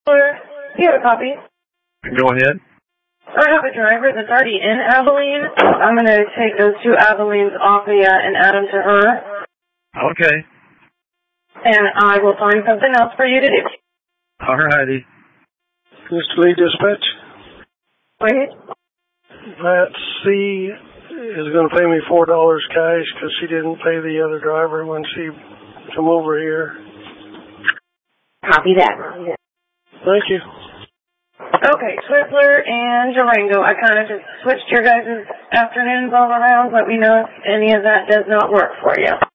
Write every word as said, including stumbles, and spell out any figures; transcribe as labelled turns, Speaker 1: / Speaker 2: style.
Speaker 1: Or, do you have a copy?
Speaker 2: Go ahead.
Speaker 1: I have a driver that's already in Abilene. I'm going to take those two Abilenes off the, uh, and add them to her.
Speaker 2: Okay.
Speaker 1: And I will find something else for you to do.
Speaker 2: All righty.
Speaker 3: Mister Lee Dispatch?
Speaker 1: Wait.
Speaker 3: That C is going to pay me four dollars cash because she didn't pay the other driver when she come over here.
Speaker 1: Copy that.
Speaker 3: Thank you.
Speaker 1: Okay, Swiftler and Durango. I kind of just switched your guys' afternoons all around. Let me know if any of that does not work for you.